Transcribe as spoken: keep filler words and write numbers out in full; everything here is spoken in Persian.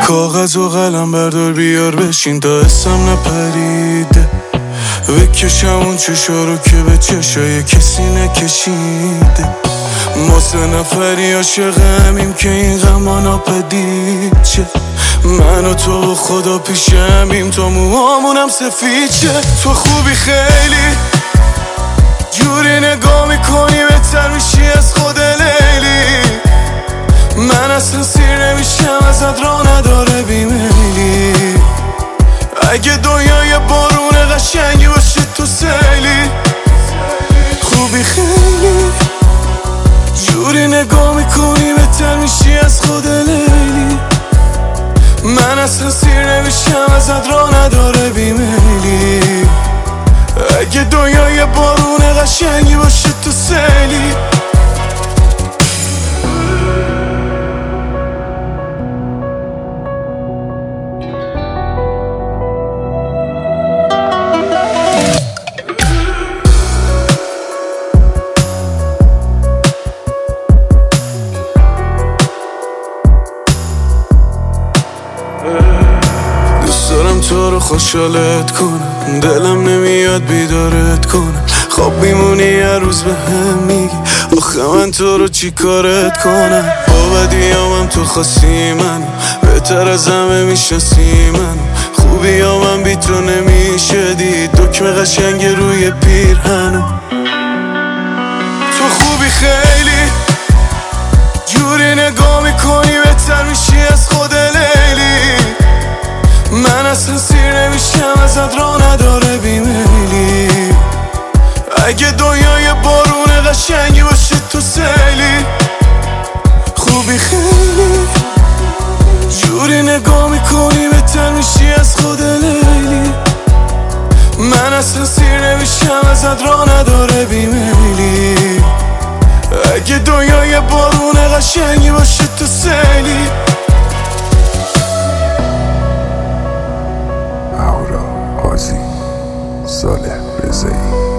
کاغذ و قلم بردار بیار بشین تا اسم نپریده، بکشم اون چشا رو که به چشای کسی نکشیده. ما سه نفری عاشقمیم که این غما ناپدید چه، من و تو و خدا پیشمیم تا موهامونم سفید شه. تو خوبی خیلی جوری نگاه میکنی بهتر میشی از خود لیلی، من اصلا سیر نمیشم ازت راه نداره بیمیلی. اگه دنیای بارون قشنگی باشه تو سیلی، خوبی خیلی جوری نگاه میکنی بهتر میشی از خود لیلی، من اصلا سیر نمیشم ازت راه نداره بیمیلی. اگه دنیای بارون قشنگی باشه تو سیلی. دوست دارم تو رو خوشحالت کنم، دلم نمیاد بیدارت کنم، خواب میمونی هر روز به هم میگی آخه من تو رو چی کارت کنم. با بدیامم تو خاصی منو، بهتر از همه میشناسی منو، خوبی ها من بی تو نمیشه دید، دکمه قشنگ روی پیرهنو. تو خوبی خیلی جوری نگاه میکنی بهتر میشی از خود لیلی، من اصلا سیر نمیشم ازت راه نداره بیمیلی. اگه دنیای بارون قشنگی باشه تو سیلی، خوبی خیلی جوری نگاه میکنی بهتر میشی از خود لیلی، من اصلا سیر نمیشم ازت راه نداره بیمیلی. اگه دنیای بارون قشنگی باشه تو سیلی. اهورا قاضی، صالح رضایی.